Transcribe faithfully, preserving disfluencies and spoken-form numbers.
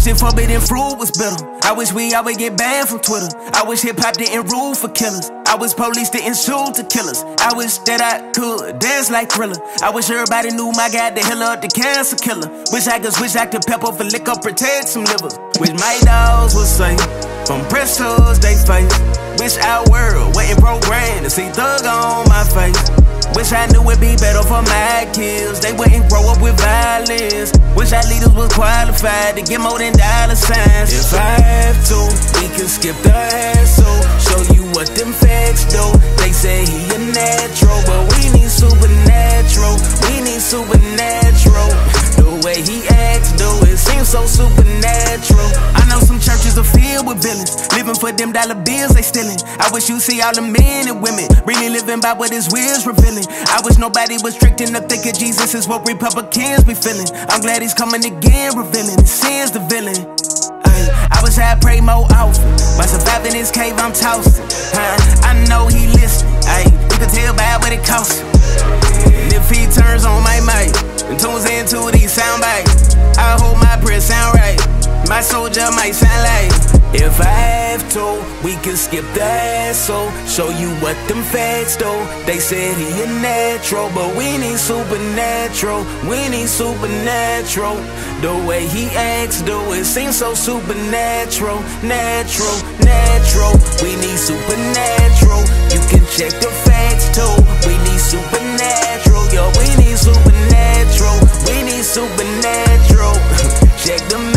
if forbidden fruit was bitter. I wish we all would get banned from Twitter. I wish hip-hop didn't rule for killers. I wish police didn't shoot to killers. I wish that I could dance like Thriller. I wish everybody knew my guy, the healer, the cancer killer. Wish I could switch like the pepper for liquor, protect some livers. Wish my dogs were safe from press hoods they face. Wish our world wasn't programmed to see thug on my face. Wish I knew it'd be better for my kids. They wouldn't grow up with violence. Wish our leaders was qualified to get more than dollar signs. If I have to, we can skip the hassle. Show you what them facts do. They say he a natural, but we need supernatural. We need supernatural. The way he acts, though, it seems so supernatural. I know some churches are filled with villains, living for them dollar bills they stealing. I wish you see all the men and women really living by what his will's revealing. I wish nobody was tricked into thinking Jesus is what Republicans be feeling. I'm glad he's coming again, revealing his sins the villain. Ay, I wish I prayed more often. By surviving this cave, I'm tossing. Huh? I know he listening. Ay, you can tell by what it costs. And if he turns on my mic and tunes into these sound bites, I hope my prayer sound right. My soldier might sound like, if I have to, we can skip the hassle. Show you what them facts do. They said he a natural, but we need supernatural. We need supernatural. The way he acts, do it seems so supernatural. Natural, natural. We need supernatural. You can check the facts too. We need supernatural. Yo, we need supernatural. We need supernatural. Check the